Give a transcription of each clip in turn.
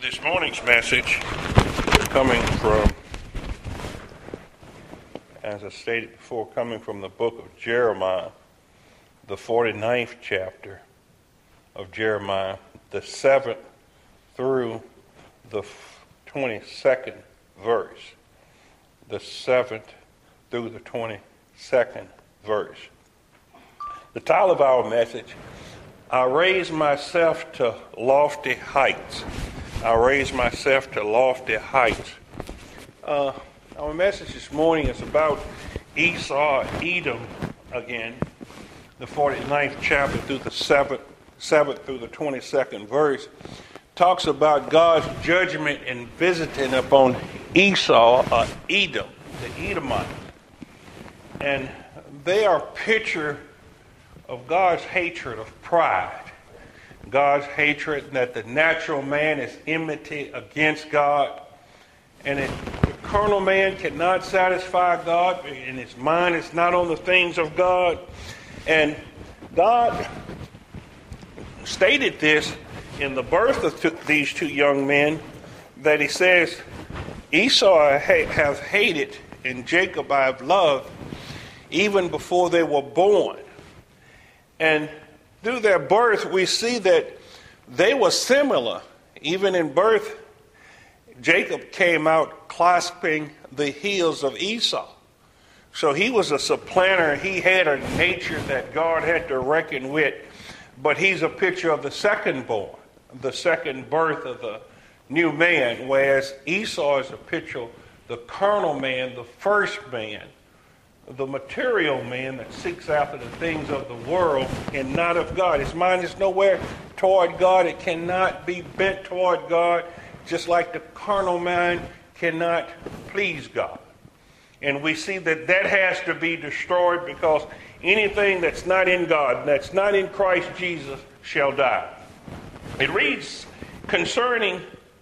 This morning's message is coming from, as I stated before, coming from the book of Jeremiah, the 49th chapter of Jeremiah, the 7th through the 22nd verse. The 7th through the 22nd verse. The title of our message, I raise myself to lofty heights. I raise myself to lofty heights. Our message this morning is about Esau, Edom again, the 49th chapter through the 7th through the 22nd verse. Talks about God's judgment and visiting upon Esau, Edom, the Edomites. And they are a picture of God's hatred of pride. God's hatred that the natural man is enmity against God, and the carnal man cannot satisfy God, and his mind is not on the things of God. And God stated this in the birth of these two young men, that he says, Esau I have hated, and Jacob I have loved, even before they were born. And through their birth, we see that they were similar. Even in birth, Jacob came out clasping the heels of Esau. So he was a supplanter. He had a nature that God had to reckon with. But he's a picture of the second born, the second birth of the new man, whereas Esau is a picture of the carnal man, the first man, the material man that seeks after the things of the world and not of God. His mind is nowhere toward God. It cannot be bent toward God, just like the carnal mind cannot please God. And we see that has to be destroyed, because anything that's not in God, that's not in Christ Jesus, shall die. It reads concerning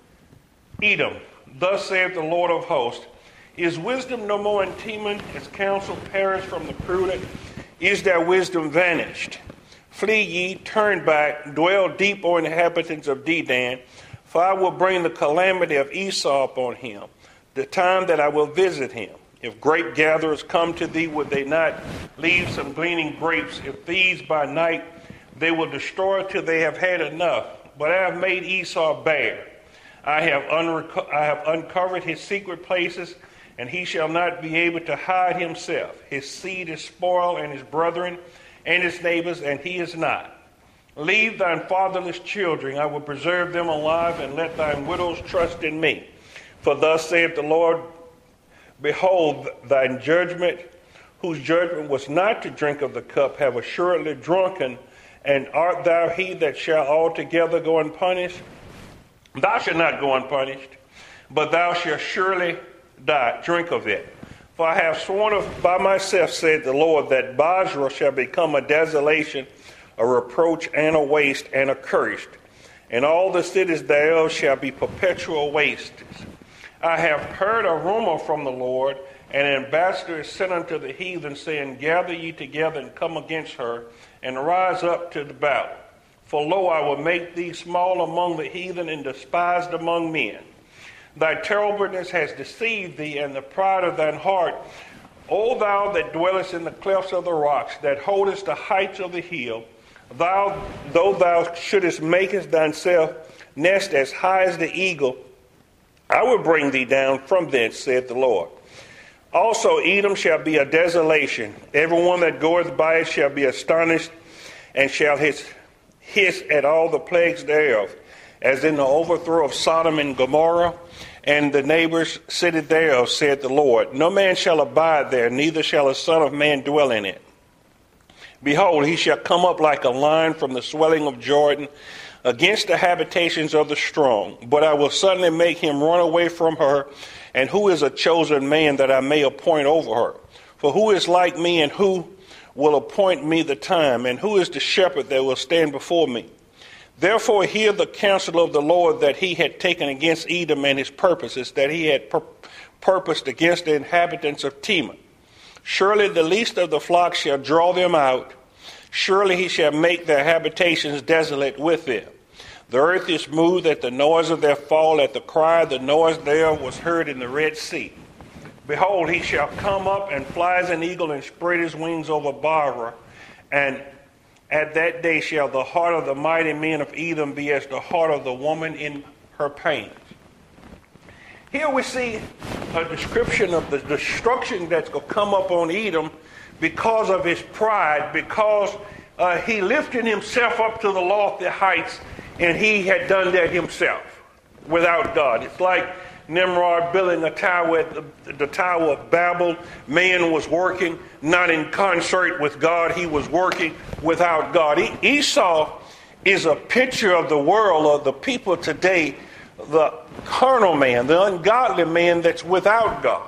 Edom, thus saith the Lord of hosts, is wisdom no more in Teman? Is counsel perished from the prudent? Is their wisdom vanished? Flee ye, turn back, dwell deep, O inhabitants of Dedan, for I will bring the calamity of Esau upon him, the time that I will visit him. If grape gatherers come to thee, would they not leave some gleaning grapes? If thieves by night, they will destroy till they have had enough. But I have made Esau bare. I have uncovered his secret places, and he shall not be able to hide himself. His seed is spoiled, and his brethren, and his neighbors, and he is not. Leave thine fatherless children, I will preserve them alive, and let thine widows trust in me. For thus saith the Lord, behold, thine judgment, whose judgment was not to drink of the cup, have assuredly drunken, and art thou he that shall altogether go unpunished? Thou shalt not go unpunished, but thou shalt surely drink of it. For I have sworn by myself, said the Lord, that Basra shall become a desolation, a reproach, and a waste, and accursed, and all the cities thereof shall be perpetual wastes. I have heard a rumor from the Lord, and an ambassador is sent unto the heathen, saying, gather ye together and come against her, and rise up to the battle. For lo, I will make thee small among the heathen, and despised among men. Thy terribleness has deceived thee, and the pride of thine heart. O thou that dwellest in the clefts of the rocks, that holdest the heights of the hill, though thou shouldest make thyself nest as high as the eagle, I will bring thee down from thence, saith the Lord. Also Edom shall be a desolation. Everyone that goeth by it shall be astonished, and shall hiss at all the plagues thereof, as in the overthrow of Sodom and Gomorrah, and the neighbors city thereof, saith the Lord. No man shall abide there, neither shall a son of man dwell in it. Behold, he shall come up like a lion from the swelling of Jordan, against the habitations of the strong. But I will suddenly make him run away from her, and who is a chosen man that I may appoint over her? For who is like me, and who will appoint me the time? And who is the shepherd that will stand before me? Therefore hear the counsel of the Lord that he had taken against Edom, and his purposes that he had purposed against the inhabitants of Teman. Surely the least of the flock shall draw them out. Surely he shall make their habitations desolate with them. The earth is moved at the noise of their fall, at the cry, the noise thereof was heard in the Red Sea. Behold, he shall come up and fly as an eagle and spread his wings over Barah. And at that day shall the heart of the mighty men of Edom be as the heart of the woman in her pains. Here we see a description of the destruction that's going to come up on Edom because of his pride, because he lifted himself up to the lofty heights, and he had done that himself without God. It's like Nimrod building a tower at the Tower of Babel. Man was working not in concert with God. He was working without God. Esau is a picture of the world, of the people today, the carnal man, the ungodly man that's without God.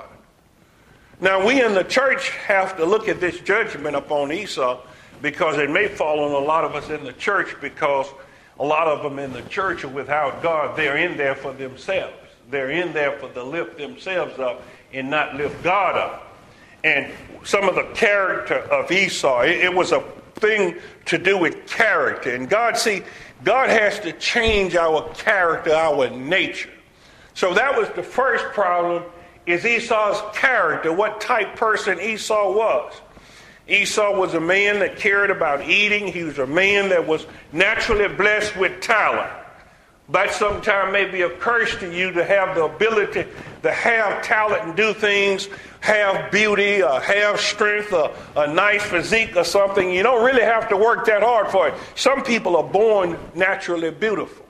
Now, we in the church have to look at this judgment upon Esau, because it may fall on a lot of us in the church, because a lot of them in the church are without God. They're in there for themselves. They're in there for to lift themselves up and not lift God up. And some of the character of Esau, it was a thing to do with character. And God has to change our character, our nature. So that was the first problem, is Esau's character, what type person Esau was. Esau was a man that cared about eating. He was a man that was naturally blessed with talent. That sometimes may be a curse to you, to have the ability to have talent and do things, have beauty, or have strength, or a nice physique or something. You don't really have to work that hard for it. Some people are born naturally beautiful.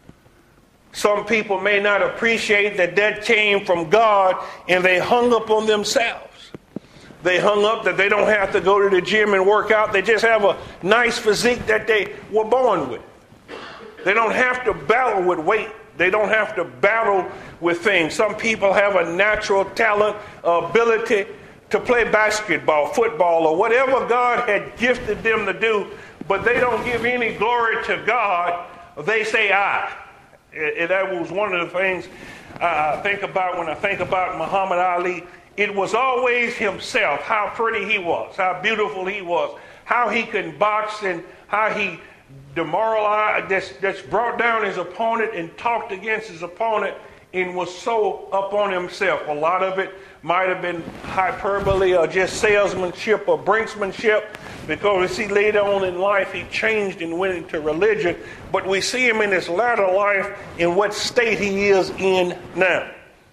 Some people may not appreciate that came from God, and they hung up on themselves. They hung up that they don't have to go to the gym and work out. They just have a nice physique that they were born with. They don't have to battle with weight. They don't have to battle with things. Some people have a natural talent, ability to play basketball, football, or whatever God had gifted them to do, but they don't give any glory to God. They say, I. That was one of the things I think about when I think about Muhammad Ali. It was always himself, how pretty he was, how beautiful he was, how he could box, and how he demoralized, just brought down his opponent and talked against his opponent and was so up on himself. A lot of it might have been hyperbole or just salesmanship or brinksmanship, because we see later on in life he changed and went into religion, but we see him in his latter life in what state he is in now.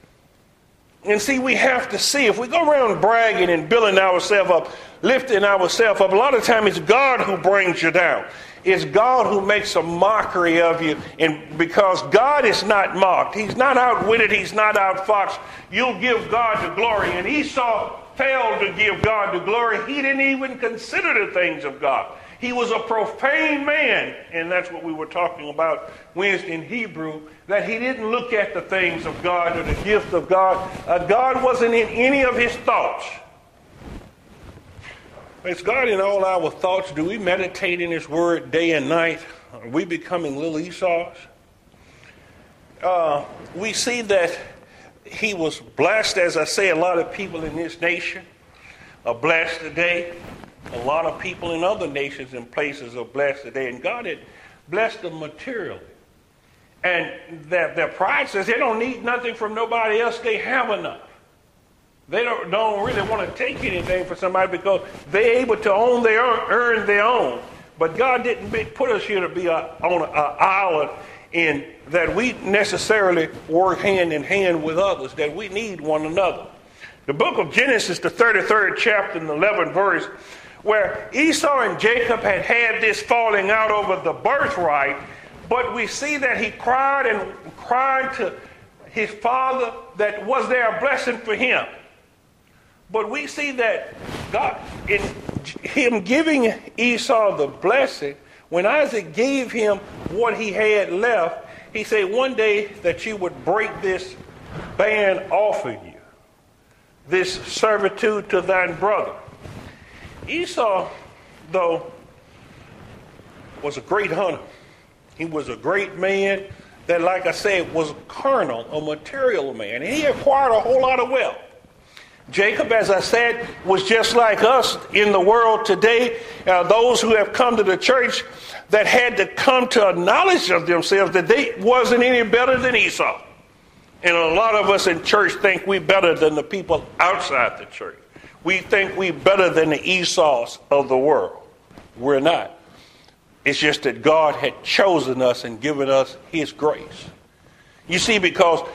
And see, we have to see, if we go around bragging and building ourselves up, lifting ourselves up, a lot of times it's God who brings you down. It's God who makes a mockery of you. And because God is not mocked, he's not outwitted, he's not outfoxed, you'll give God the glory. And Esau failed to give God the glory. He didn't even consider the things of God. He was a profane man, and that's what we were talking about Wednesday in Hebrew, that he didn't look at the things of God or the gift of God. God wasn't in any of his thoughts. Is God in all our thoughts? Do we meditate in his word day and night? Are we becoming little Esau's? We see that he was blessed. As I say, a lot of people in this nation are blessed today. A lot of people in other nations and places are blessed today. And God had blessed them materially. And their pride says they don't need nothing from nobody else. They have enough. They don't really want to take anything from somebody because they're able to earn their own. But God didn't put us here to be on an island in that we necessarily work hand in hand with others, that we need one another. The book of Genesis, the 33rd chapter and 11th verse, where Esau and Jacob had this falling out over the birthright, but we see that he cried to his father that was there a blessing for him. But we see that God, in him giving Esau the blessing, when Isaac gave him what he had left, he said, one day that you would break this band off of you, this servitude to thine brother. Esau, though, was a great hunter. He was a great man that, like I said, was carnal, a material man. And he acquired a whole lot of wealth. Jacob, as I said, was just like us in the world today. Those who have come to the church, that had to come to a knowledge of themselves that they wasn't any better than Esau. And a lot of us in church think we're better than the people outside the church. We think we're better than the Esau's of the world. We're not. It's just that God had chosen us and given us his grace. You see, because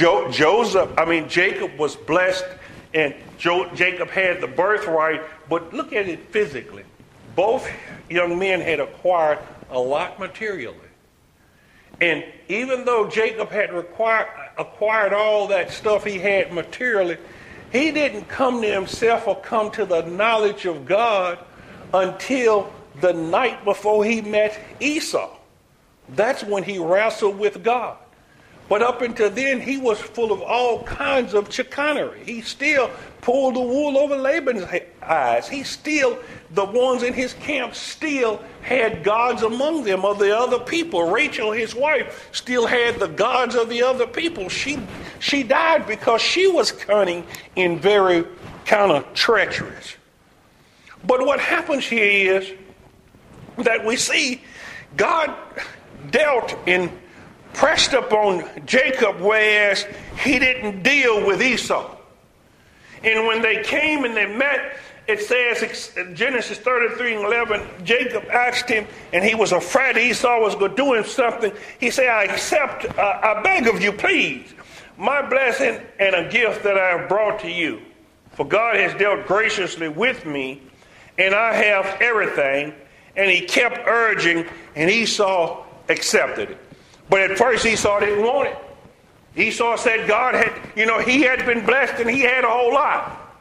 Jacob was blessed and Jacob had the birthright, but look at it physically. Both young men had acquired a lot materially. And even though Jacob had acquired all that stuff he had materially, he didn't come to himself or come to the knowledge of God until the night before he met Esau. That's when he wrestled with God. But up until then, he was full of all kinds of chicanery. He still pulled the wool over Laban's eyes. The ones in his camp still had gods among them of the other people. Rachel, his wife, still had the gods of the other people. She died because she was cunning and very kind of treacherous. But what happens here is that we see God dealt and pressed upon Jacob, whereas he didn't deal with Esau. And when they came and they met, it says in Genesis 33:11, Jacob asked him, and he was afraid Esau was going to do him something. He said, I beg of you, please, my blessing and a gift that I have brought to you. For God has dealt graciously with me, and I have everything. And he kept urging, and Esau accepted it. But at first Esau didn't want it. Esau said God had, he had been blessed and he had a whole lot.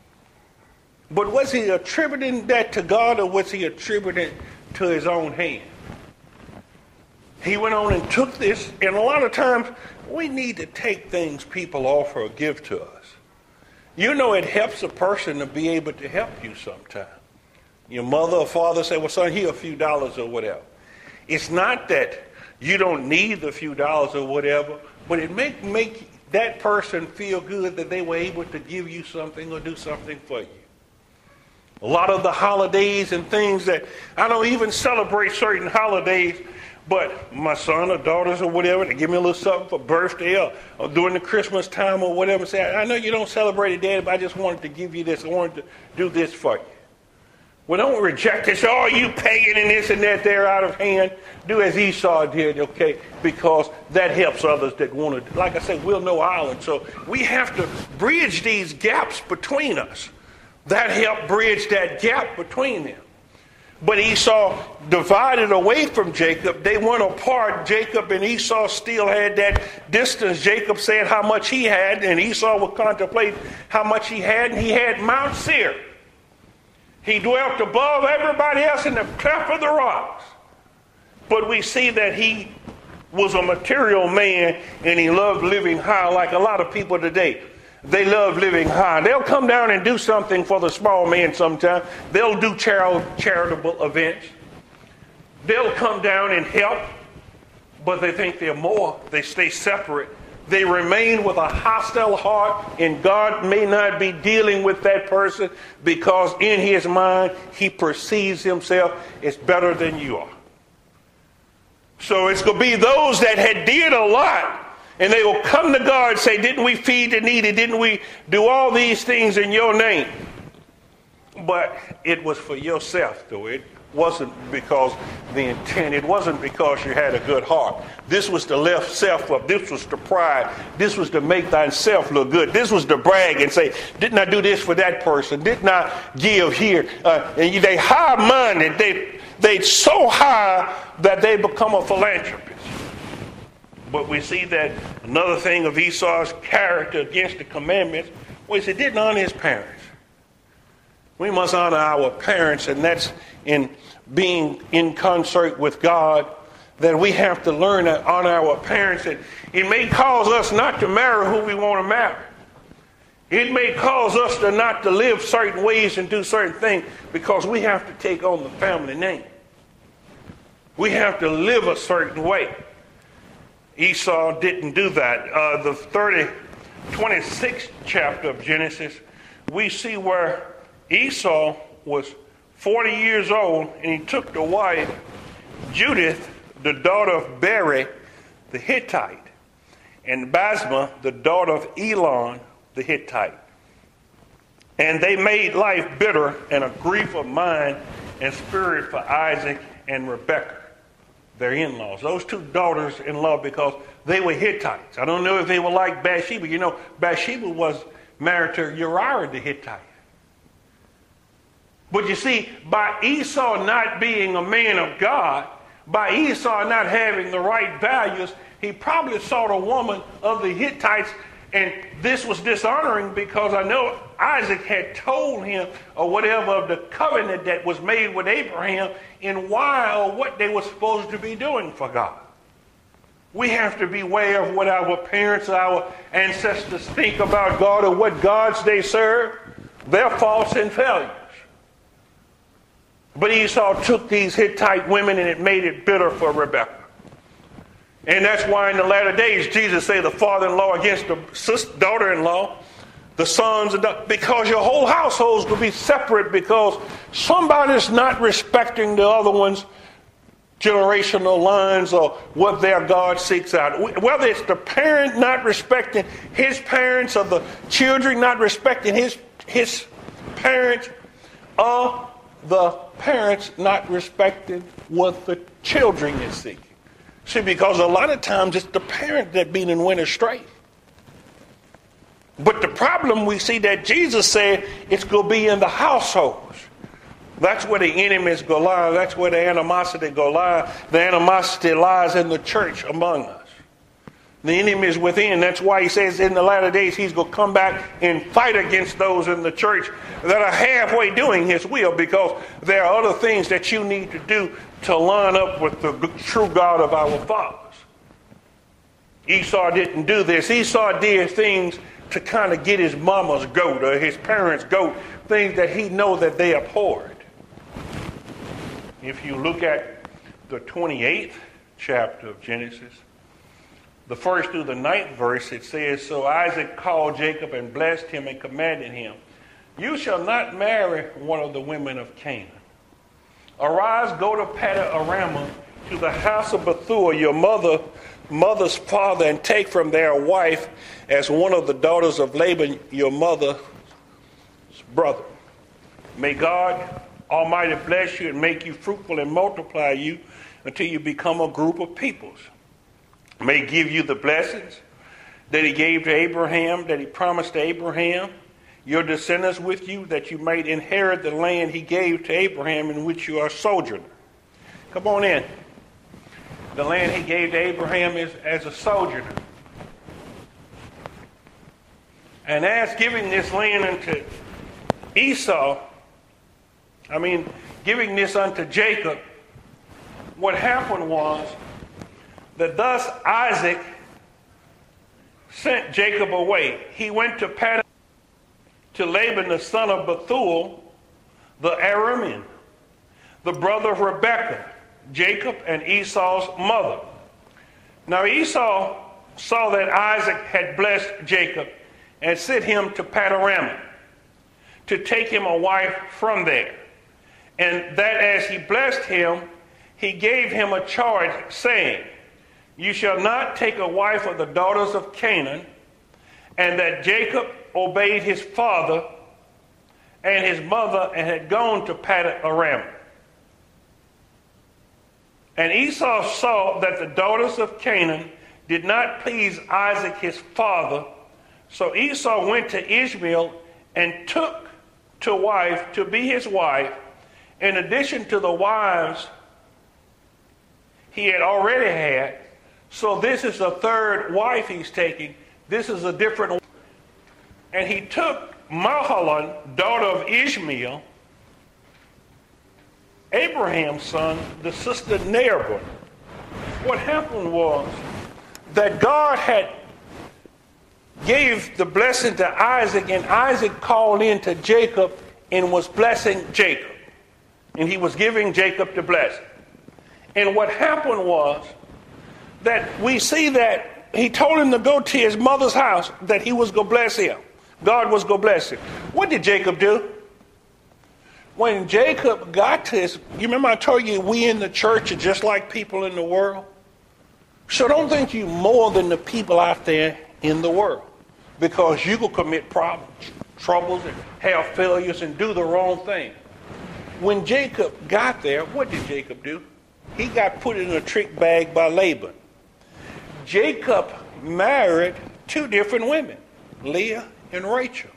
But was he attributing that to God, or was he attributing it to his own hand? He went on and took this, and a lot of times we need to take things people offer or give to us. It helps a person to be able to help you sometimes. Your mother or father say, well, son, here a few dollars or whatever. It's not that you don't need the few dollars or whatever, but it make that person feel good that they were able to give you something or do something for you. A lot of the holidays and things that I don't even celebrate certain holidays, but my son or daughters or whatever, they give me a little something for birthday or during the Christmas time or whatever. Say, I know you don't celebrate it, Daddy, but I just wanted to give you this. I wanted to do this for you. Well, don't reject it. Oh, you pagan and this and that, they're out of hand. Do as Esau did, okay, because that helps others that want to. Like I said, we're no island, so we have to bridge these gaps between us. That helped bridge that gap between them. But Esau divided away from Jacob. They went apart. Jacob and Esau still had that distance. Jacob said how much he had, and Esau would contemplate how much he had, and he had Mount Seir. He dwelt above everybody else in the cleft of the rocks. But we see that he was a material man and he loved living high like a lot of people today. They love living high. They'll come down and do something for the small man sometime. They'll do charitable events. They'll come down and help, but they think they're more. They stay separate. They remain with a hostile heart, and God may not be dealing with that person because in his mind, he perceives himself as better than you are. So it's going to be those that had did a lot, and they will come to God and say, didn't we feed the needy? Didn't we do all these things in your name? But it was for yourself, though. It wasn't because the intent. It wasn't because you had a good heart. This was to lift self up. This was to pride. This was to make thyself look good. This was to brag and say, didn't I do this for that person? Didn't I give here? And they high-minded. They so high that they become a philanthropist. But we see that another thing of Esau's character against the commandments was he didn't honor his parents. We must honor our parents, and that's in being in concert with God, that we have to learn to honor our parents. And it may cause us not to marry who we want to marry. It may cause us to not to live certain ways and do certain things because we have to take on the family name. We have to live a certain way. Esau didn't do that. The 26th chapter of Genesis, we see where Esau was 40 years old, and he took the wife Judith, the daughter of Beri, the Hittite, and Basma, the daughter of Elon, the Hittite. And they made life bitter and a grief of mind and spirit for Isaac and Rebekah, their in-laws. Those two daughters-in-law, because they were Hittites. I don't know if they were like Bathsheba. You know, Bathsheba was married to Uriah the Hittite. But you see, by Esau not being a man of God, by Esau not having the right values, he probably sought a woman of the Hittites, and this was dishonoring because I know Isaac had told him or whatever of the covenant that was made with Abraham and why or what they were supposed to be doing for God. We have to be aware of what our parents, our ancestors think about God or what gods they serve. They're false and failures. But Esau took these Hittite women and it made it bitter for Rebekah. And that's why in the latter days, Jesus said the father-in-law against the daughter-in-law, the sons, because your whole households will be separate because somebody's not respecting the other one's generational lines or what their God seeks out. Whether it's the parent not respecting his parents or the children not respecting his parents, or the parents not respecting what the children is seeking. See, because a lot of times it's the parent that beat and went astray. But the problem we see that Jesus said it's going to be in the households. That's where the enemies go lie. That's where the animosity go lie. The animosity lies in the church among us. The enemy is within. That's why he says in the latter days he's going to come back and fight against those in the church that are halfway doing his will, because there are other things that you need to do to line up with the true God of our fathers. Esau didn't do this. Esau did things to kind of get his mama's goat or his parents' goat, things that he know that they abhorred. If you look at the 28th chapter of Genesis, the 1st through the 9th verse, it says, So Isaac called Jacob and blessed him and commanded him, You shall not marry one of the women of Canaan. Arise, go to Paddan-aram, to the house of Bethuel, your mother's father, and take from there a wife as one of the daughters of Laban, your mother's brother. May God Almighty bless you and make you fruitful and multiply you until you become a group of peoples. May give you the blessings that he gave to Abraham, that he promised to Abraham, your descendants with you, that you might inherit the land he gave to Abraham in which you are sojourner. Come on in. The land he gave to Abraham is as a sojourner. And as giving this land unto giving this unto Jacob, what happened was that thus Isaac sent Jacob away. He went to Paddan to Laban, the son of Bethuel, the Aramean, the brother of Rebekah, Jacob and Esau's mother. Now Esau saw that Isaac had blessed Jacob and sent him to Paddan-aram to take him a wife from there. And that as he blessed him, he gave him a charge, saying, You shall not take a wife of the daughters of Canaan. And that Jacob obeyed his father and his mother and had gone to Paddan-aram. And Esau saw that the daughters of Canaan did not please Isaac his father. So Esau went to Ishmael and took to be his wife, in addition to the wives he had already had. So this is the third wife he's taking. This is a different one. And he took Mahalan, daughter of Ishmael, Abraham's son, the sister Nerbah. What happened was that God had gave the blessing to Isaac, and Isaac called in to Jacob and was blessing Jacob. And he was giving Jacob the blessing. And what happened was that we see that he told him to go to his mother's house, that he was going to bless him. God was going to bless him. What did Jacob do? When Jacob got to his, you remember I told you we in the church are just like people in the world? So don't think you more than the people out there in the world, because you will commit problems, troubles, and have failures and do the wrong thing. When Jacob got there, what did Jacob do? He got put in a trick bag by Laban. Jacob married two different women, Leah and Rachel.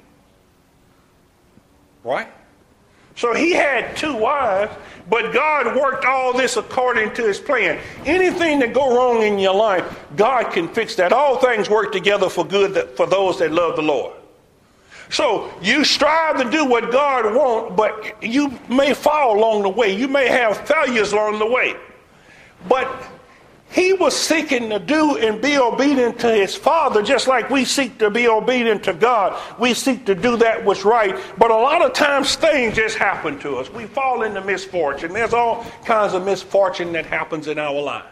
Right? So he had two wives, but God worked all this according to his plan. Anything that go wrong in your life, God can fix that. All things work together for good for those that love the Lord. So you strive to do what God wants, but you may fall along the way. You may have failures along the way. But he was seeking to do and be obedient to his father, just like we seek to be obedient to God. We seek to do that what's right. But a lot of times things just happen to us. We fall into misfortune. There's all kinds of misfortune that happens in our lives.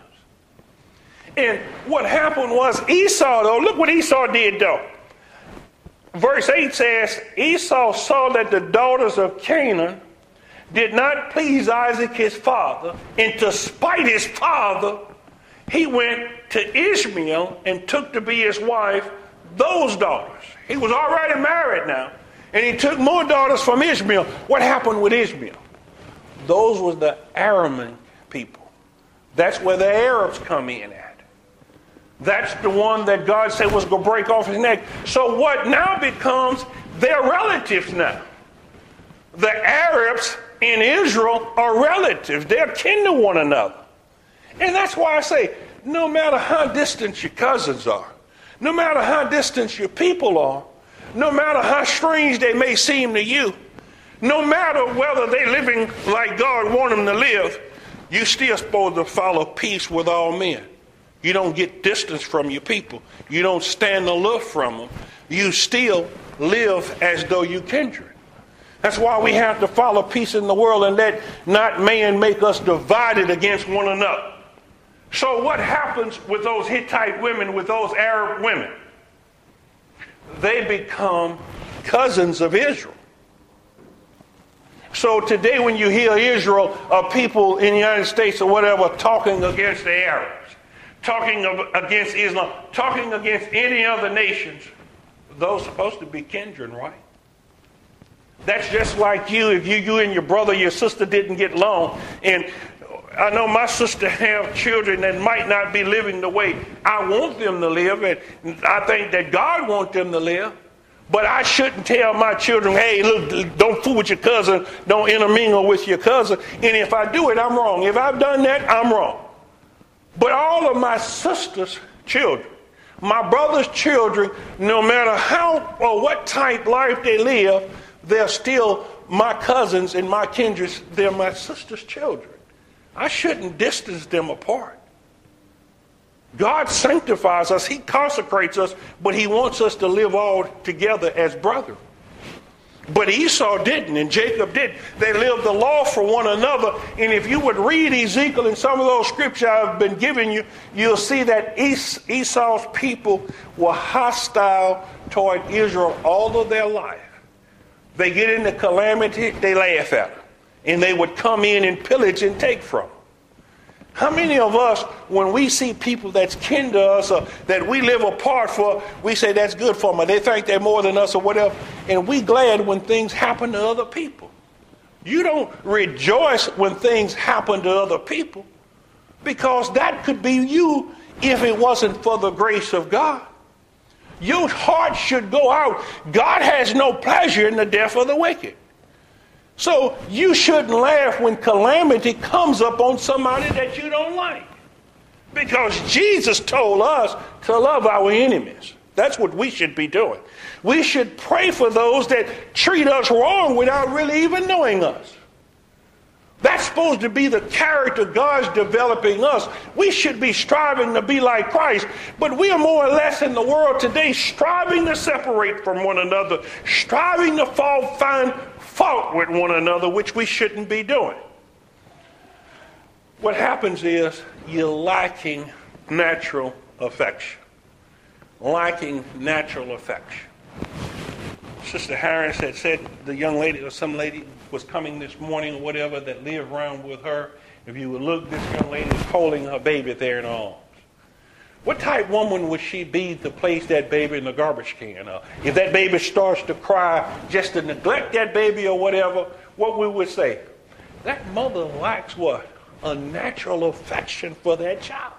And what happened was Esau, though, look what Esau did, though. Verse 8 says, Esau saw that the daughters of Canaan did not please Isaac his father, and to spite his father, he went to Ishmael and took to be his wife those daughters. He was already married now, and he took more daughters from Ishmael. What happened with Ishmael? Those were the Aramean people. That's where the Arabs come in at. That's the one that God said was going to break off his neck. So what now becomes their relatives now? The Arabs in Israel are relatives. They're kin to one another. And that's why I say, no matter how distant your cousins are, no matter how distant your people are, no matter how strange they may seem to you, no matter whether they're living like God wants them to live, you're still supposed to follow peace with all men. You don't get distance from your people. You don't stand aloof from them. You still live as though you kindred. That's why we have to follow peace in the world and let not man make us divided against one another. So what happens with those Hittite women, with those Arab women? They become cousins of Israel. So today when you hear Israel or people in the United States or whatever talking against the Arabs, talking against Islam, talking against any other nations, those are supposed to be kindred, right? That's just like you, if you and your brother, your sister didn't get along. And I know my sister have children that might not be living the way I want them to live, and I think that God wants them to live. But I shouldn't tell my children, hey, look, don't fool with your cousin, don't intermingle with your cousin. And if I do it, I'm wrong. If I've done that, I'm wrong. But all of my sister's children, my brother's children, no matter how or what type life they live, they're still my cousins and my kindred. They're my sister's children. I shouldn't distance them apart. God sanctifies us. He consecrates us, but he wants us to live all together as brethren. But Esau didn't, and Jacob did. They lived the law for one another. And if you would read Ezekiel and some of those scriptures I've been giving you, you'll see that Esau's people were hostile toward Israel all of their life. They get into calamity, they laugh at them. And they would come in and pillage and take from them. How many of us, when we see people that's kin to us or that we live apart for, we say that's good for them, or they think they're more than us or whatever, and we glad when things happen to other people. You don't rejoice when things happen to other people, because that could be you if it wasn't for the grace of God. Your heart should go out. God has no pleasure in the death of the wicked. So you shouldn't laugh when calamity comes up on somebody that you don't like. Because Jesus told us to love our enemies. That's what we should be doing. We should pray for those that treat us wrong without really even knowing us. That's supposed to be the character God's developing us. We should be striving to be like Christ. But we are more or less in the world today striving to separate from one another, striving to find fault with one another, which we shouldn't be doing. What happens is you're lacking natural affection. Lacking natural affection. Sister Harris had said, the young lady or some lady was coming this morning or whatever that lived around with her, if you would look, this young lady is holding her baby there in her arms. What type woman would she be to place that baby in the garbage can? If that baby starts to cry, just to neglect that baby or whatever, what we would say? That mother lacks what? A natural affection for that child.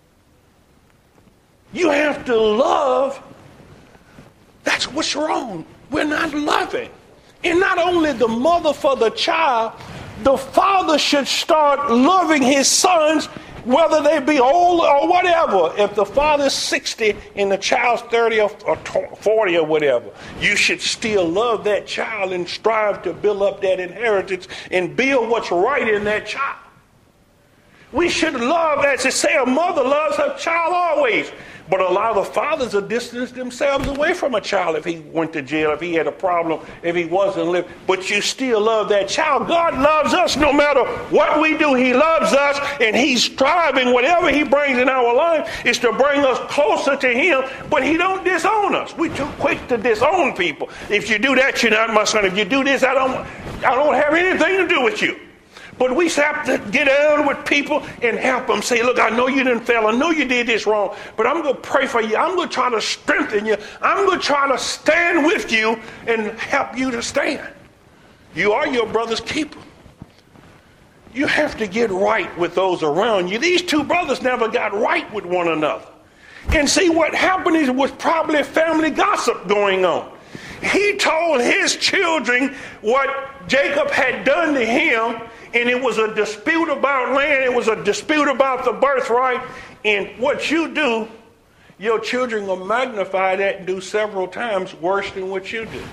You have to love. That's what's wrong. We're not loving. And not only the mother for the child, the father should start loving his sons, whether they be old or whatever. If the father's 60 and the child's 30 or 40 or whatever, you should still love that child and strive to build up that inheritance and build what's right in that child. We should love, as they say, a mother loves her child always. But a lot of fathers are distanced themselves away from a child if he went to jail, if he had a problem, if he wasn't living. But you still love that child. God loves us no matter what we do. He loves us, and he's striving. Whatever he brings in our life is to bring us closer to him, but he don't disown us. We're too quick to disown people. If you do that, you're not my son. If you do this, I don't have anything to do with you. But we have to get down with people and help them. Say, look, I know you didn't fail. I know you did this wrong. But I'm going to pray for you. I'm going to try to strengthen you. I'm going to try to stand with you and help you to stand. You are your brother's keeper. You have to get right with those around you. These two brothers never got right with one another. And see, what happened is was probably family gossip going on. He told his children what Jacob had done to him. And it was a dispute about land. It was a dispute about the birthright. And what you do, your children will magnify that and do several times worse than what you do.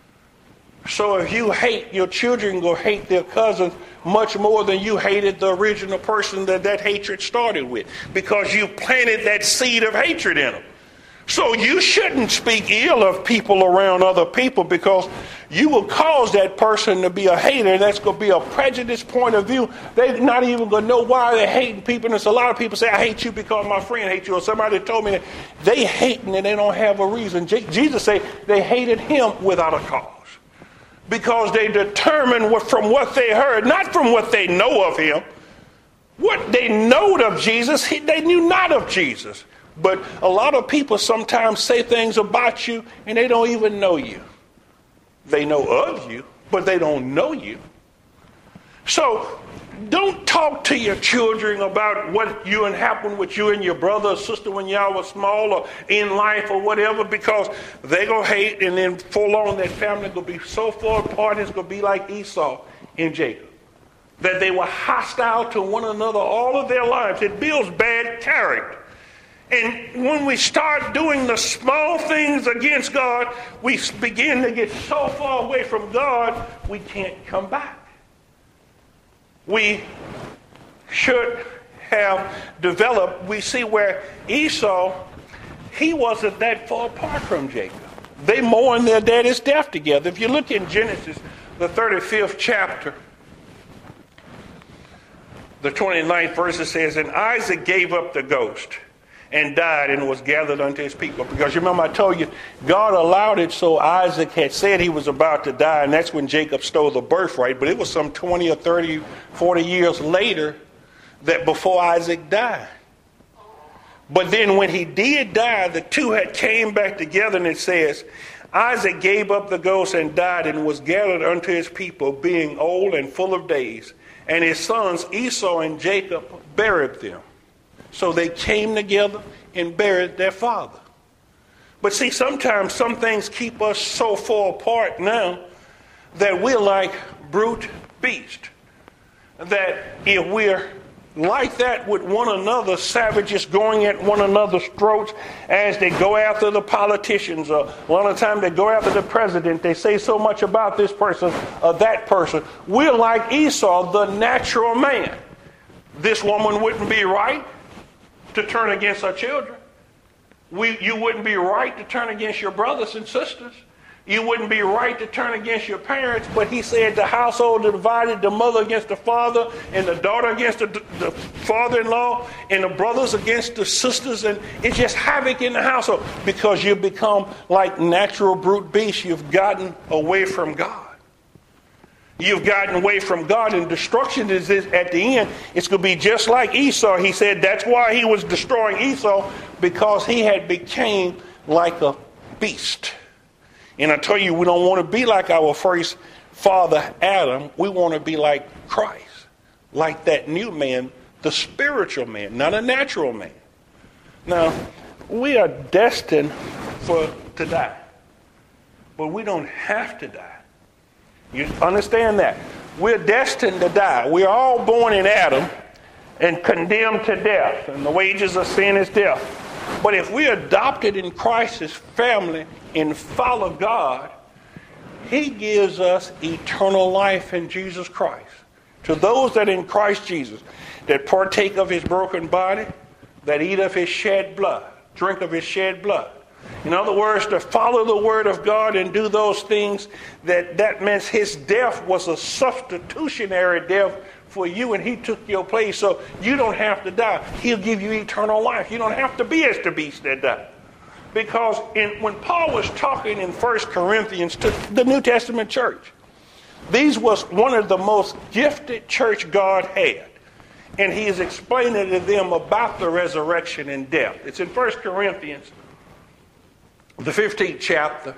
So if you hate, your children will hate their cousins much more than you hated the original person that hatred started with. Because you planted that seed of hatred in them. So you shouldn't speak ill of people around other people, because you will cause that person to be a hater, and that's going to be a prejudiced point of view. They're not even going to know why they're hating people. And there's a lot of people say, I hate you because my friend hates you, or somebody told me that. They hating and they don't have a reason. Jesus said they hated him without a cause, because they determined from what they heard, not from what they know of him. What they know of Jesus, they knew not of Jesus. But a lot of people sometimes say things about you and they don't even know you. They know of you, but they don't know you. So don't talk to your children about what happened with you and your brother or sister when y'all were small or in life or whatever, because they're going to hate, and then for long that family going to be so far apart, it's going to be like Esau and Jacob, that they were hostile to one another all of their lives. It builds bad character. And when we start doing the small things against God, we begin to get so far away from God, we can't come back. We should have developed, we see where Esau, he wasn't that far apart from Jacob. They mourned their daddy's death together. If you look in Genesis, the 35th chapter, the 29th verse, it says, and Isaac gave up the ghost and died and was gathered unto his people. Because you remember I told you, God allowed it so Isaac had said he was about to die, and that's when Jacob stole the birthright. But it was some 20 or 30, 40 years later that before Isaac died. But then when he did die, the two had came back together, and it says, Isaac gave up the ghost and died and was gathered unto his people, being old and full of days. And his sons Esau and Jacob buried them. So they came together and buried their father. But see, sometimes some things keep us so far apart now that we're like brute beast. That if we're like that with one another, savages going at one another's throats as they go after the politicians, or a lot of times they go after the president, they say so much about this person or that person. We're like Esau, the natural man. This woman wouldn't be right to turn against her children. You wouldn't be right to turn against your brothers and sisters. You wouldn't be right to turn against your parents. But he said the household divided, the mother against the father, and the daughter against the father-in-law, and the brothers against the sisters. And it's just havoc in the household because you've become like natural brute beasts. You've gotten away from God. You've gotten away from God, and destruction is at the end. It's going to be just like Esau. He said that's why he was destroying Esau, because he had became like a beast. And I tell you, we don't want to be like our first father, Adam. We want to be like Christ, like that new man, the spiritual man, not a natural man. Now, we are destined to die, but we don't have to die. You understand that? We're destined to die. We're all born in Adam and condemned to death, and the wages of sin is death. But if we're adopted in Christ's family and follow God, he gives us eternal life in Jesus Christ. To those that in Christ Jesus, that partake of his broken body, that eat of his shed blood, drink of his shed blood. In other words, to follow the word of God and do those things, that means his death was a substitutionary death for you, and he took your place, so you don't have to die. He'll give you eternal life. You don't have to be as the beast that died. Because when Paul was talking in 1 Corinthians to the New Testament church, these was one of the most gifted church God had. And he is explaining to them about the resurrection and death. It's in 1 Corinthians, the 15th chapter,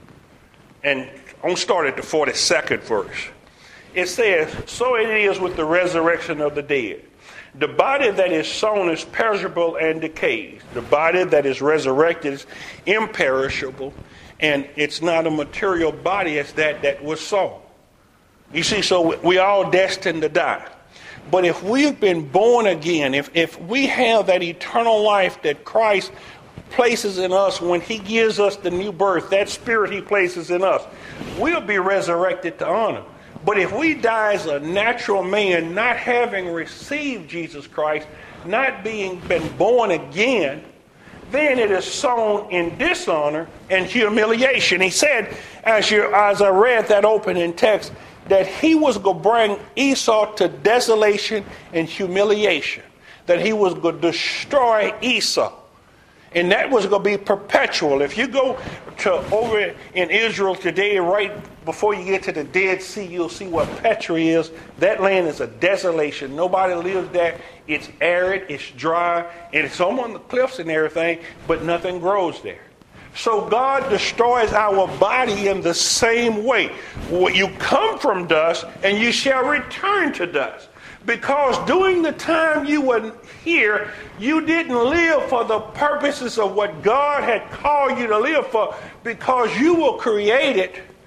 and I'm going to start at the 42nd verse. It says, so it is with the resurrection of the dead. The body that is sown is perishable and decays. The body that is resurrected is imperishable, and it's not a material body as that was sown. You see, so we all destined to die. But if we've been born again, if we have that eternal life that Christ places in us when he gives us the new birth, that spirit he places in us, we'll be resurrected to honor. But if we die as a natural man, not having received Jesus Christ, not been born again, then it is sown in dishonor and humiliation. He said, as I read that opening text, that he was going to bring Esau to desolation and humiliation, that he was going to destroy Esau. And that was going to be perpetual. If you go to over in Israel today, right before you get to the Dead Sea, you'll see what Petra is. That land is a desolation. Nobody lives there. It's arid, it's dry, and it's on the cliffs and everything, but nothing grows there. So God destroys our body in the same way. You come from dust, and you shall return to dust. Because during the time you were here, you didn't live for the purposes of what God had called you to live for, because you were created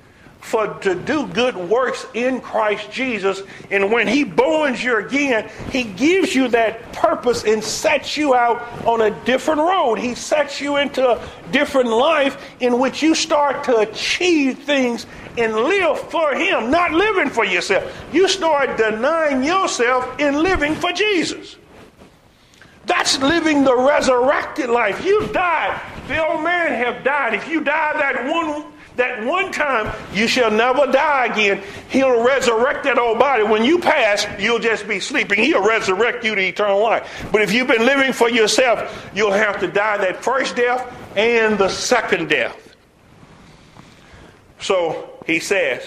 to do good works in Christ Jesus. And when he borns you again, he gives you that purpose and sets you out on a different road. He sets you into a different life in which you start to achieve things and live for him, not living for yourself. You start denying yourself and living for Jesus. That's living the resurrected life. You died. The old man have died. If you die that one time, you shall never die again. He'll resurrect that old body. When you pass, you'll just be sleeping. He'll resurrect you to eternal life. But if you've been living for yourself, you'll have to die that first death and the second death. So he says,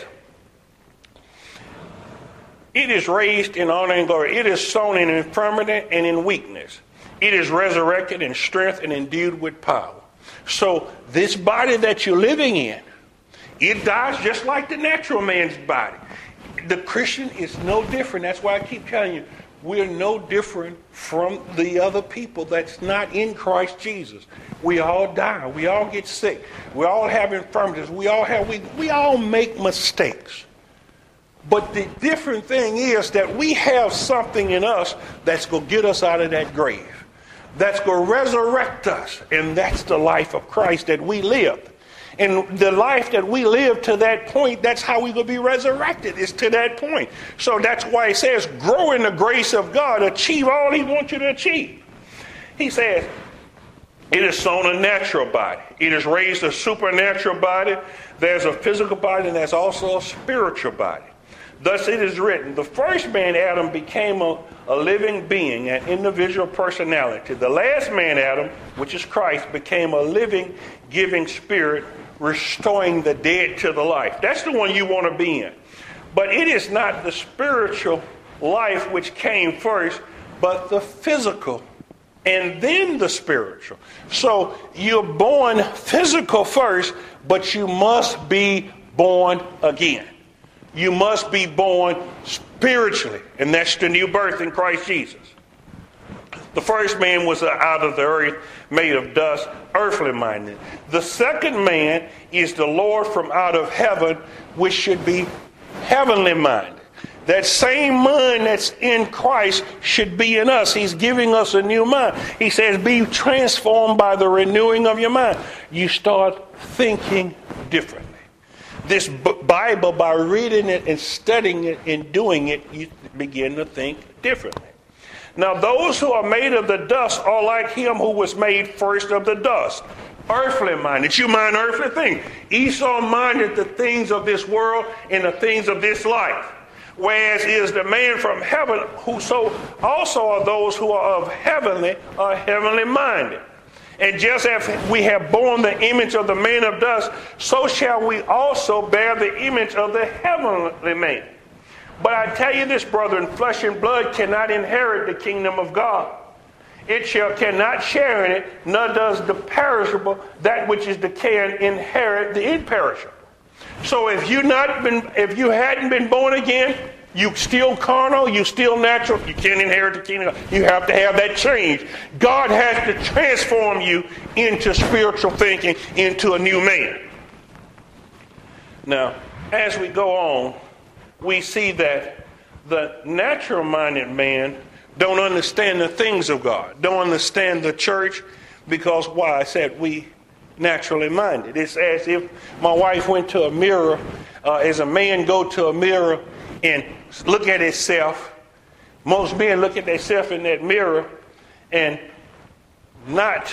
it is raised in honor and glory. It is sown in infirmity and in weakness. It is resurrected in strength and endued with power. So this body that you're living in, it dies just like the natural man's body. The Christian is no different. That's why I keep telling you, we're no different from the other people that's not in Christ Jesus. We all die. We all get sick. We all have infirmities. We all make mistakes. But the different thing is that we have something in us that's going to get us out of that grave. That's going to resurrect us. And that's the life of Christ that we live. And the life that we live to that point, that's how we're going to be resurrected, is to that point. So that's why it says, grow in the grace of God, achieve all he wants you to achieve. He says, it is sown a natural body. It is raised a supernatural body. There's a physical body and there's also a spiritual body. Thus it is written, the first man, Adam, became a living being, an individual personality. The last man, Adam, which is Christ, became a living, giving spirit, restoring the dead to the life. That's the one you want to be in. But it is not the spiritual life which came first, but the physical, and then the spiritual. So you're born physical first, but you must be born again. You must be born spiritually, and that's the new birth in Christ Jesus. The first man was out of the earth, made of dust, earthly minded. The second man is the Lord from out of heaven, which should be heavenly minded. That same mind that's in Christ should be in us. He's giving us a new mind. He says, be transformed by the renewing of your mind. You start thinking differently. This Bible, by reading it and studying it and doing it, you begin to think differently. Now, those who are made of the dust are like him who was made first of the dust. Earthly minded. You mind earthly things. Esau minded the things of this world and the things of this life. Whereas is the man from heaven, who so also are those who are heavenly minded. And just as we have borne the image of the man of dust, so shall we also bear the image of the heavenly man. But I tell you this, brethren, flesh and blood cannot inherit the kingdom of God. It cannot share in it, nor does the perishable, that which is decaying, inherit the imperishable. So if you hadn't been born again, you still carnal, you still natural, you can't inherit the kingdom. You have to have that change. God has to transform you into spiritual thinking, into a new man. Now, as we go on, we see that the natural-minded man don't understand the things of God, don't understand the church, because why? I said we naturally minded. It's as if my wife went to a mirror, as a man go to a mirror and look at himself. Most men look at themselves in that mirror and not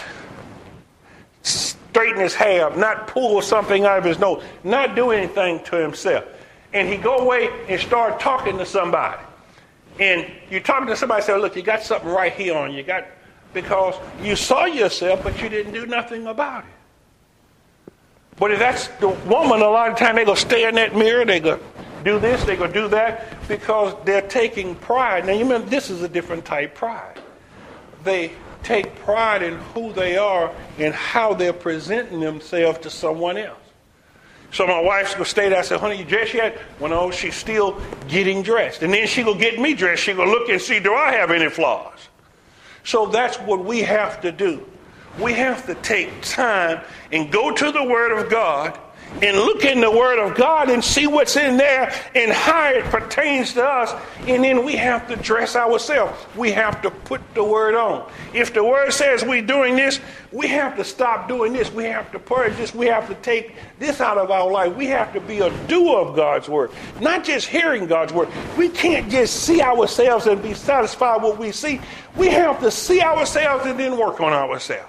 straighten his hair up, not pull something out of his nose, not do anything to himself. And he go away and start talking to somebody. And you're talking to somebody, say, look, you got something right here on you. Because you saw yourself, but you didn't do nothing about it. But if that's the woman, a lot of time they're going to stare in that mirror, they're going to do this, they're going to do that, because they're taking pride. Now, you remember, this is a different type of pride. They take pride in who they are and how they're presenting themselves to someone else. So my wife's going to stay there. I said, honey, you dressed yet? Well, no, she's still getting dressed. And then she's going to get me dressed. She's going to look and see, do I have any flaws? So that's what we have to do. We have to take time and go to the Word of God and look in the Word of God and see what's in there and how it pertains to us. And then we have to dress ourselves. We have to put the Word on. If the Word says we're doing this, we have to stop doing this. We have to purge this. We have to take this out of our life. We have to be a doer of God's Word, not just hearing God's Word. We can't just see ourselves and be satisfied with what we see. We have to see ourselves and then work on ourselves.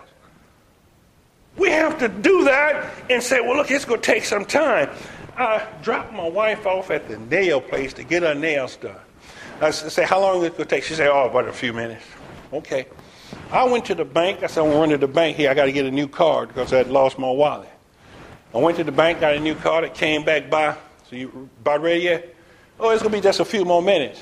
We have to do that and say, well, look, it's going to take some time. I dropped my wife off at the nail place to get her nails done. I said, how long is it going to take? She said, oh, about a few minutes. Okay. I went to the bank. I said, I'm going to run to the bank here. I got to get a new card because I had lost my wallet. I went to the bank, got a new card. It came back by. So you about ready yet? Oh, it's going to be just a few more minutes.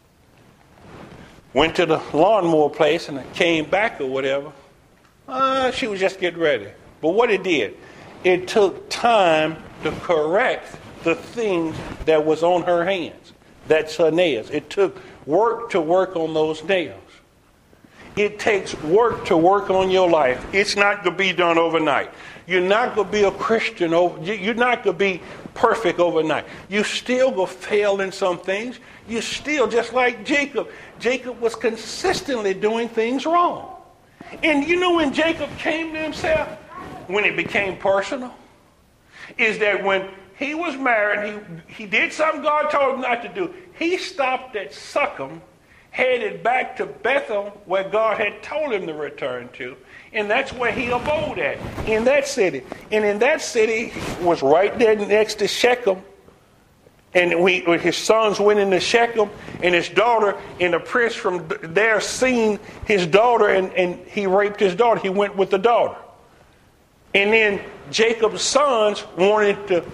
Went to the lawnmower place and I came back or whatever. She was just getting ready. But what it did, it took time to correct the things that was on her hands. That's her nails. It took work to work on those nails. It takes work to work on your life. It's not going to be done overnight. You're not going to be a Christian. You're not going to be perfect overnight. You still going to fail in some things. You still, just like Jacob. Jacob was consistently doing things wrong. And you know when Jacob came to himself, when it became personal, is that when he was married, he did something God told him not to do. He stopped at Succoth, headed back to Bethel, where God had told him to return to. And that's where he abode at, in that city. And in that city was right there next to Shechem. And his sons went into Shechem, and his daughter, and the prince from there seen his daughter, and he raped his daughter. He went with the daughter. And then Jacob's sons wanted to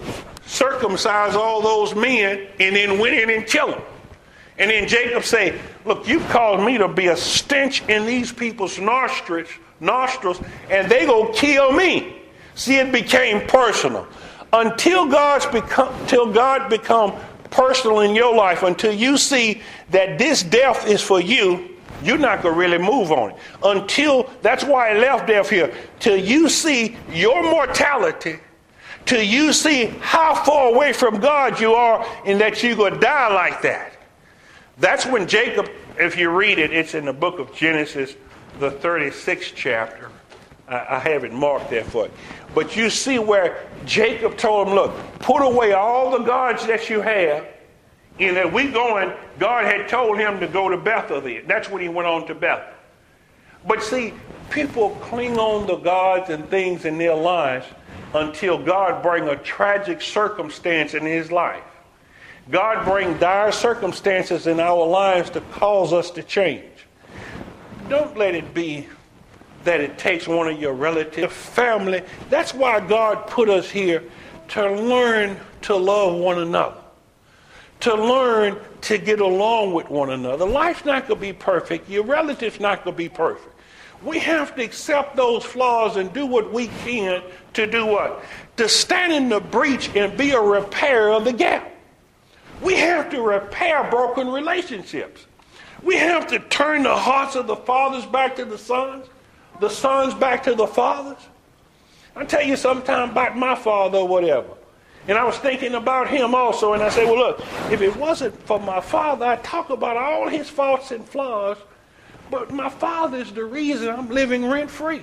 circumcised all those men and then went in and killed them. And then Jacob said, look, you've caused me to be a stench in these people's nostrils, and they go kill me. See, it became personal. Until God become personal in your life, until you see that this death is for you, you're not going to really move on it. That's why I left death here. Till you see your mortality, till you see how far away from God you are and that you're going to die like that. That's when Jacob, if you read it, it's in the book of Genesis, the 36th chapter. I have it marked there for you. But you see where Jacob told him, look, put away all the gods that you have. And that God had told him to go to Bethel then. That's when he went on to Bethel. But see, people cling on to gods and things in their lives until God bring a tragic circumstance in his life. God bring dire circumstances in our lives to cause us to change. Don't let it be that it takes one of your relatives, family. That's why God put us here, to learn to love one another, to learn to get along with one another. Life's not going to be perfect. Your relative's not going to be perfect. We have to accept those flaws and do what we can to do what? To stand in the breach and be a repairer of the gap. We have to repair broken relationships. We have to turn the hearts of the fathers back to the sons back to the fathers. I'll tell you sometime about my father or whatever. And I was thinking about him also, and I said, well, look, if it wasn't for my father, I'd talk about all his faults and flaws, but my father is the reason I'm living rent-free.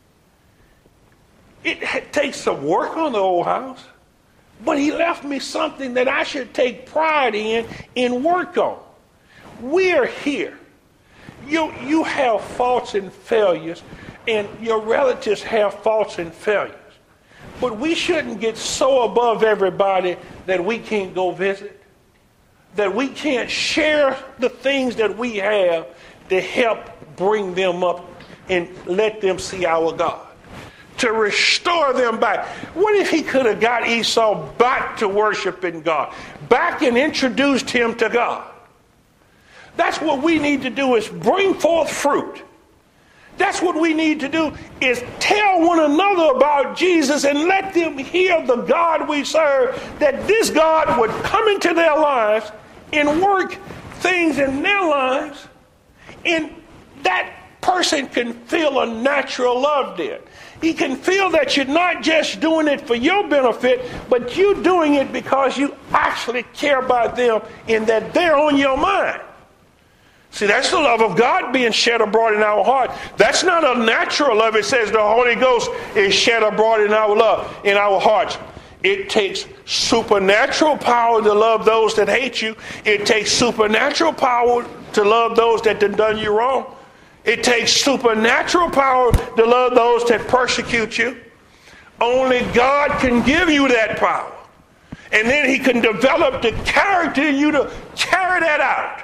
It takes some work on the old house, but he left me something that I should take pride in and work on. We're here. You have faults and failures, and your relatives have faults and failures. But we shouldn't get so above everybody that we can't go visit, that we can't share the things that we have to help bring them up and let them see our God, to restore them back. What if he could have got Esau back to worshiping God, back and introduced him to God? That's what we need to do, is bring forth fruit. That's what we need to do, is tell one another about Jesus and let them hear the God we serve, that this God would come into their lives and work things in their lives, and that person can feel a natural love there. He can feel that you're not just doing it for your benefit, but you're doing it because you actually care about them and that they're on your mind. See, that's the love of God being shed abroad in our heart. That's not a natural love. It says the Holy Ghost is shed abroad in our love, in our hearts. It takes supernatural power to love those that hate you. It takes supernatural power to love those that have done you wrong. It takes supernatural power to love those that persecute you. Only God can give you that power. And then he can develop the character in you to carry that out.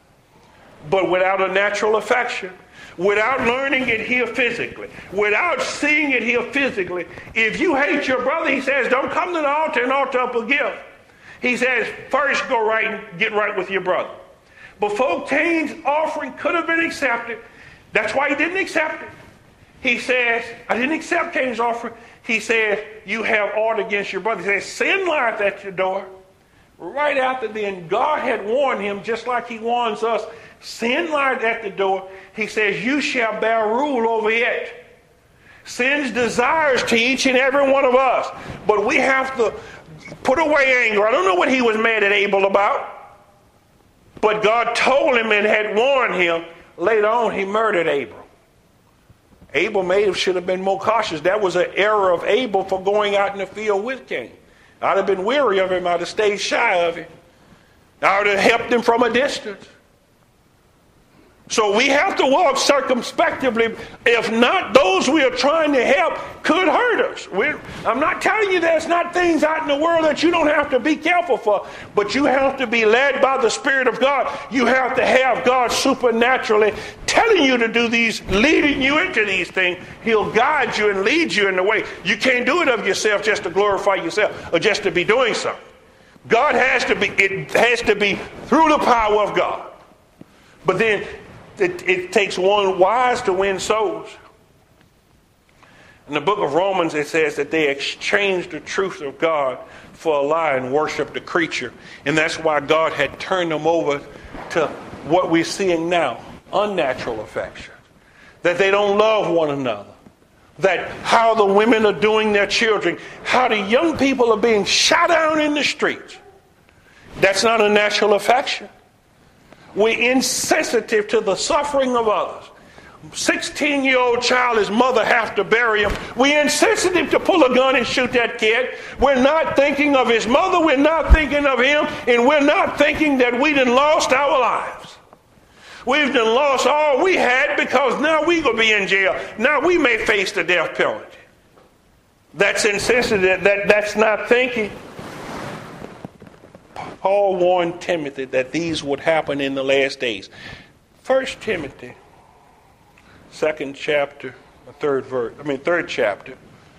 But without a natural affection, without learning it here physically, without seeing it here physically, if you hate your brother, he says, don't come to the altar and offer up a gift. He says, first go right and get right with your brother. Before Cain's offering could have been accepted, that's why he didn't accept it. He says, I didn't accept Cain's offering. He says, you have aught against your brother. He says, sin lieth at your door. Right after then, God had warned him, just like he warns us, sin lieth at the door. He says, you shall bear rule over it. Sin's desires to each and every one of us. But we have to put away anger. I don't know what he was mad at Abel about. But God told him and had warned him. Later on, he murdered Abel. Abel should have been more cautious. That was an error of Abel for going out in the field with Cain. I'd have been weary of him. I'd have stayed shy of him. I would have helped him from a distance. So we have to walk circumspectively. If not, those we are trying to help could hurt us. I'm not telling you there's not things out in the world that you don't have to be careful for, but you have to be led by the Spirit of God. You have to have God supernaturally telling you to do these, leading you into these things. He'll guide you and lead you in the way. You can't do it of yourself just to glorify yourself or just to be doing something. God has to be, it has to be through the power of God. But then it takes one wise to win souls. In the book of Romans, it says that they exchanged the truth of God for a lie and worshiped the creature. And that's why God had turned them over to what we're seeing now, unnatural affection. That they don't love one another. That how the women are doing their children, how the young people are being shot down in the streets. That's not a natural affection. We're insensitive to the suffering of others. 16-year-old child, his mother has to bury him. We're insensitive to pull a gun and shoot that kid. We're not thinking of his mother. We're not thinking of him. And we're not thinking that we done lost our lives. We've done lost all we had because now we're going to be in jail. Now we may face the death penalty. That's insensitive. That's not thinking. Paul warned Timothy that these would happen in the last days. 1 Timothy, 2nd chapter, 3rd chapter.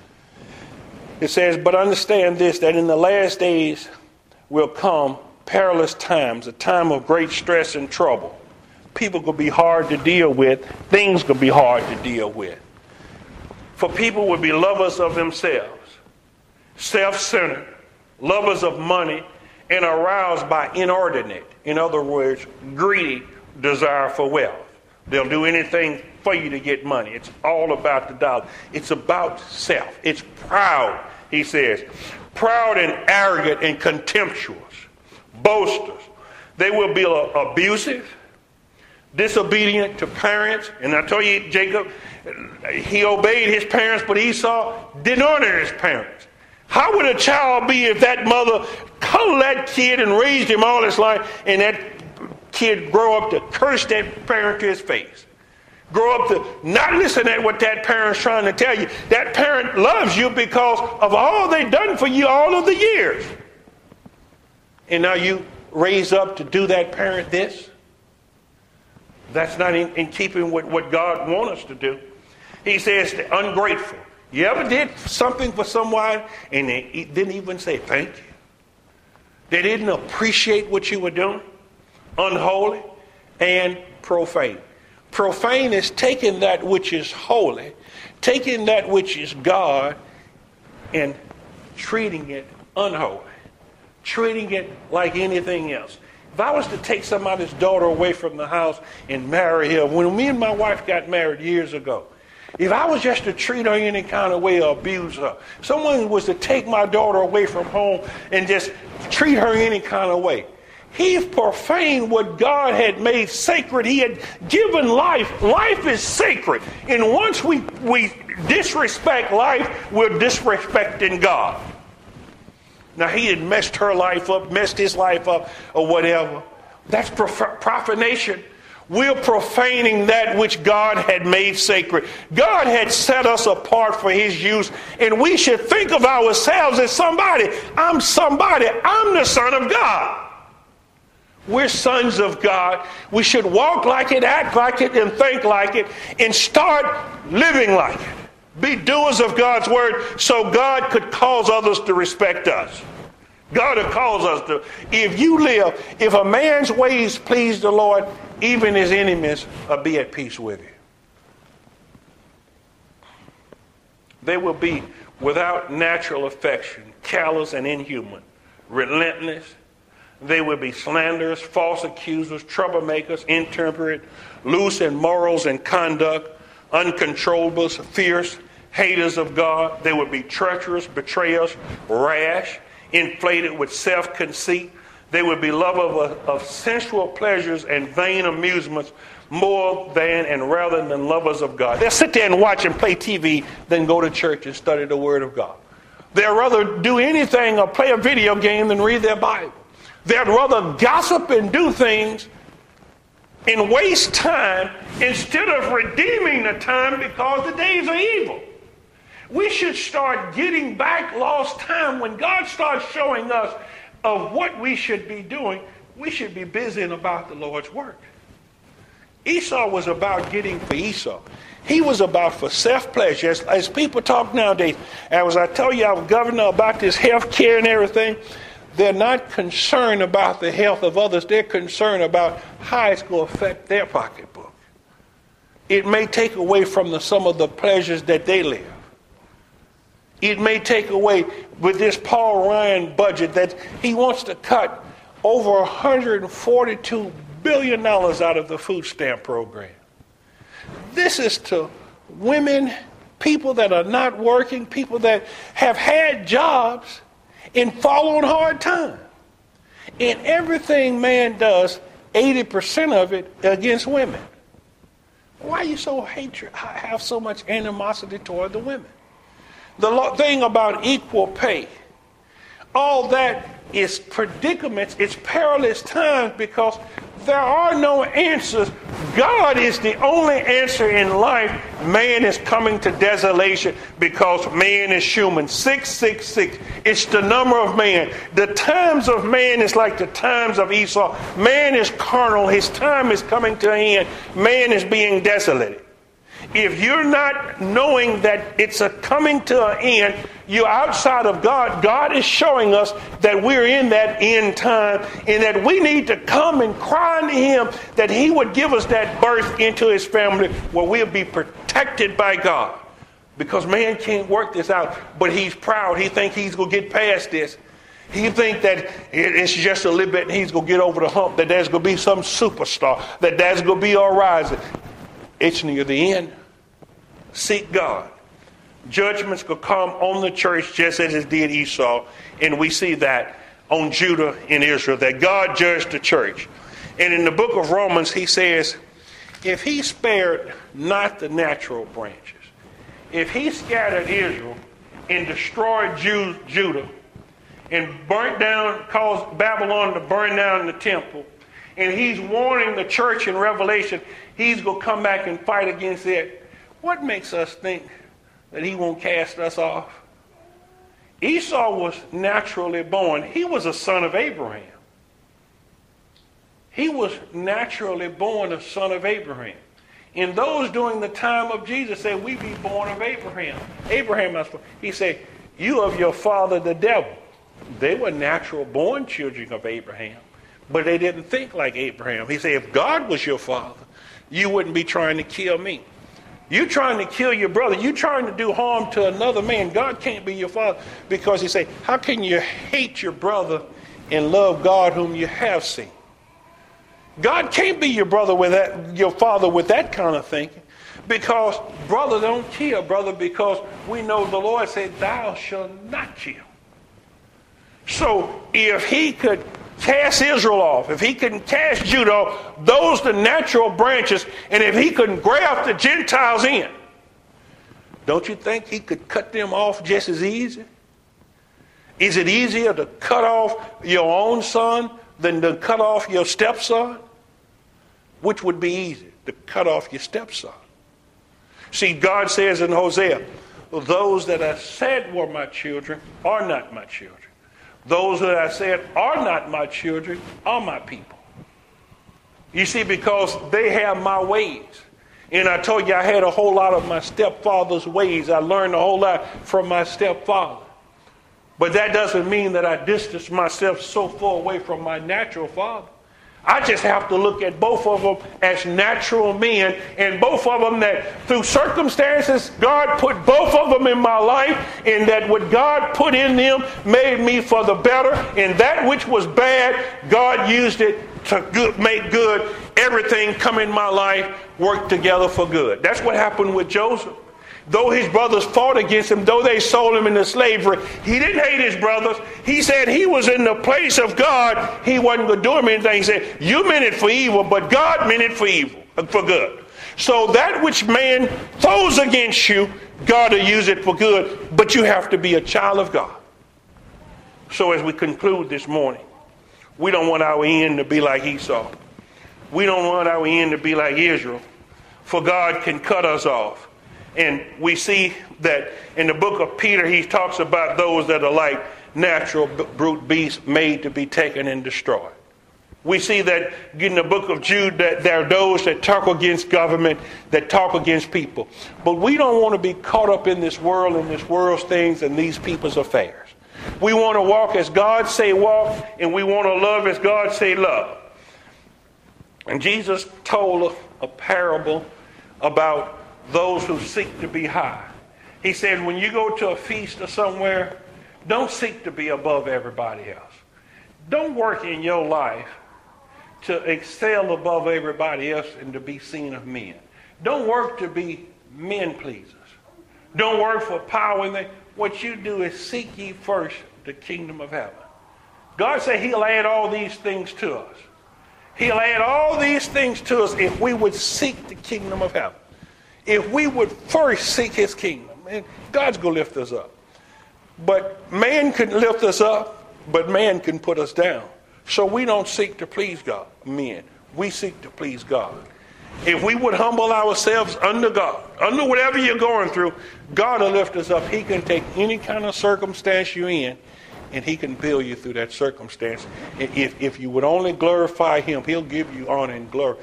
It says, but understand this, that in the last days will come perilous times, a time of great stress and trouble. People could be hard to deal with. Things could be hard to deal with. For people would be lovers of themselves, self-centered, lovers of money, and aroused by inordinate, in other words, greedy desire for wealth. They'll do anything for you to get money. It's all about the dollar. It's about self. It's proud, he says. Proud and arrogant and contemptuous. Boasters. They will be abusive, disobedient to parents. And I told you, Jacob, he obeyed his parents, but Esau didn't honor his parents. How would a child be if that mother cuddled that kid and raised him all his life, and that kid grow up to curse that parent to his face? Grow up to not listen at what that parent's trying to tell you. That parent loves you because of all they've done for you all of the years. And now you raise up to do that parent this? That's not in keeping with what God wants us to do. He says ungrateful. You ever did something for someone and they didn't even say thank you? They didn't appreciate what you were doing? Unholy and profane. Profane is taking that which is holy, taking that which is God, and treating it unholy. Treating it like anything else. If I was to take somebody's daughter away from the house and marry her, when me and my wife got married years ago, if I was just to treat her any kind of way or abuse her, someone was to take my daughter away from home and just treat her any kind of way, he profaned what God had made sacred. He had given life. Life is sacred. And once we disrespect life, we're disrespecting God. Now, he had messed her life up, messed his life up, or whatever. That's profanation. We're profaning that which God had made sacred. God had set us apart for his use, and we should think of ourselves as somebody. I'm somebody. I'm the son of God. We're sons of God. We should walk like it, act like it, and think like it, and start living like it. Be doers of God's word so God could cause others to respect us. God will cause us to. If a man's ways please the Lord, even his enemies will be at peace with you. They will be without natural affection, callous and inhuman, relentless. They will be slanderers, false accusers, troublemakers, intemperate, loose in morals and conduct, uncontrollables, fierce, haters of God. They will be treacherous, betrayers, rash, inflated with self-conceit. They would be lovers of sensual pleasures and vain amusements more than and rather than lovers of God. They'll sit there and watch and play TV than go to church and study the Word of God. They'll rather do anything or play a video game than read their Bible. They'd rather gossip and do things and waste time instead of redeeming the time because the days are evil. We should start getting back lost time. When God starts showing us of what we should be doing, we should be busy about the Lord's work. Esau was about getting for Esau. He was about for self-pleasure. As people talk nowadays, as I tell you, our governor about this health care and everything, they're not concerned about the health of others. They're concerned about how it's going to affect their pocketbook. It may take away from some of the pleasures that they live. It may take away with this Paul Ryan budget that he wants to cut over $142 billion out of the food stamp program. This is to women, people that are not working, people that have had jobs and fall on hard time. And everything man does, 80% of it against women. Why are you so hatred? Have so much animosity toward the women? The thing about equal pay, all that is predicaments, it's perilous times because there are no answers. God is the only answer in life. Man is coming to desolation because man is human. 666. It's the number of man. The times of man is like the times of Esau. Man is carnal. His time is coming to an end. Man is being desolated. If you're not knowing that it's a coming to an end, you're outside of God. God is showing us that we're in that end time and that we need to come and cry unto him that he would give us that birth into his family where we'll be protected by God. Because man can't work this out, but he's proud. He thinks he's going to get past this. He thinks that it's just a little bit and he's going to get over the hump, that there's going to be some superstar, that there's going to be a rising. It's near the end. Seek God. Judgments will come on the church just as it did Esau. And we see that on Judah and Israel, that God judged the church. And in the book of Romans, he says, if he spared not the natural branches, if he scattered Israel and destroyed Judah and burnt down, caused Babylon to burn down the temple, and he's warning the church in Revelation, he's going to come back and fight against it. What makes us think that he won't cast us off? Esau was naturally born. He was a son of Abraham. He was naturally born a son of Abraham. And those during the time of Jesus said, we be born of Abraham. Abraham, he said, you of your father the devil. They were natural born children of Abraham, but they didn't think like Abraham. He said, if God was your father, you wouldn't be trying to kill me. You're trying to kill your brother. You're trying to do harm to another man. God can't be your father because he said, how can you hate your brother and love God whom you have seen? God can't be your brother with that, your father with that kind of thinking, because brother don't kill, brother, because we know the Lord said, thou shalt not kill. So if he could cast Israel off, if he couldn't cast Judah off, those the natural branches, and if he couldn't graft the Gentiles in, don't you think he could cut them off just as easy? Is it easier to cut off your own son than to cut off your stepson? Which would be easier, to cut off your stepson? See, God says in Hosea, those that I said were my children are not my children. Those that I said are not my children are my people. You see, because they have my ways. And I told you I had a whole lot of my stepfather's ways. I learned a whole lot from my stepfather. But that doesn't mean that I distance myself so far away from my natural father. I just have to look at both of them as natural men, and both of them that through circumstances, God put both of them in my life, and that what God put in them made me for the better, and that which was bad, God used it to make good. Everything come in my life work together for good. That's what happened with Joseph. Though his brothers fought against him, though they sold him into slavery, he didn't hate his brothers. He said he was in the place of God. He wasn't going to do him anything. He said, you meant it for evil, but God meant it for evil, for good. So that which man throws against you, God will use it for good, but you have to be a child of God. So as we conclude this morning, we don't want our end to be like Esau. We don't want our end to be like Israel, for God can cut us off. And we see that in the book of Peter, he talks about those that are like natural brute beasts made to be taken and destroyed. We see that in the book of Jude that there are those that talk against government, that talk against people. But we don't want to be caught up in this world and this world's things and these people's affairs. We want to walk as God say walk, and we want to love as God say love. And Jesus told a parable about those who seek to be high. He said, when you go to a feast or somewhere, don't seek to be above everybody else. Don't work in your life to excel above everybody else and to be seen of men. Don't work to be men pleasers. Don't work for power. What you do is seek ye first the kingdom of heaven. God said he'll add all these things to us. He'll add all these things to us if we would seek the kingdom of heaven. If we would first seek his kingdom. And God's going to lift us up. But man can lift us up, but man can put us down. So we don't seek to please God, men. We seek to please God. If we would humble ourselves under God, under whatever you're going through, God will lift us up. He can take any kind of circumstance you're in, and he can build you through that circumstance. If you would only glorify him, he'll give you honor and glory.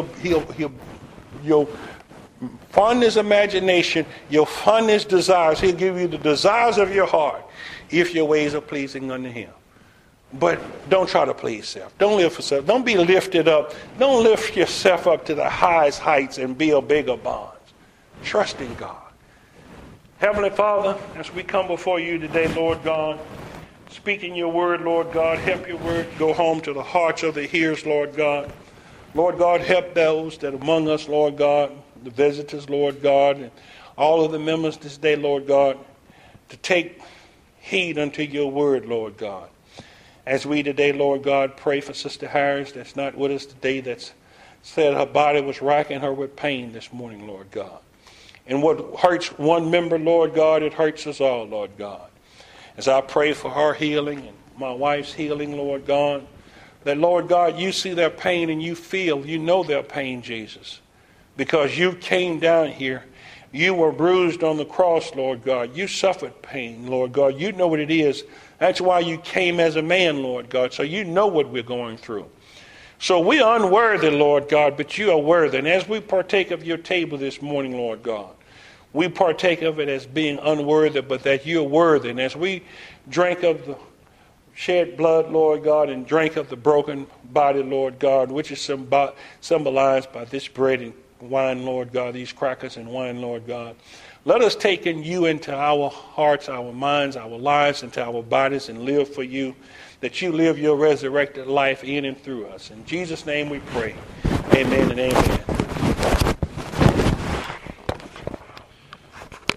You'll fund his imagination, you'll fund his desires. He'll give you the desires of your heart if your ways are pleasing unto him. But don't try to please self. Don't live for self. Don't be lifted up. Don't lift yourself up to the highest heights and build bigger bonds. Trust in God. Heavenly Father, as we come before you today, Lord God, speaking your word, Lord God, help your word go home to the hearts of the hearers, Lord God. Lord God, help those that among us, Lord God, the visitors, Lord God, and all of the members this day, Lord God, to take heed unto your word, Lord God. As we today, Lord God, pray for Sister Harris that's not with us today, that's said her body was racking her with pain this morning, Lord God. And what hurts one member, Lord God, it hurts us all, Lord God. As I pray for her healing and my wife's healing, Lord God, that, Lord God, you see their pain and you know their pain, Jesus. Because you came down here. You were bruised on the cross, Lord God. You suffered pain, Lord God. You know what it is. That's why you came as a man, Lord God. So you know what we're going through. So we are unworthy, Lord God, but you are worthy. And as we partake of your table this morning, Lord God, we partake of it as being unworthy, but that you're worthy. And as we drink of the shed blood, Lord God, and drink of the broken body, Lord God, which is symbolized by this bread and wine, Lord God, these crackers and wine, Lord God. Let us take in you into our hearts, our minds, our lives, into our bodies, and live for you, that you live your resurrected life in and through us. In Jesus' name we pray. Amen and amen.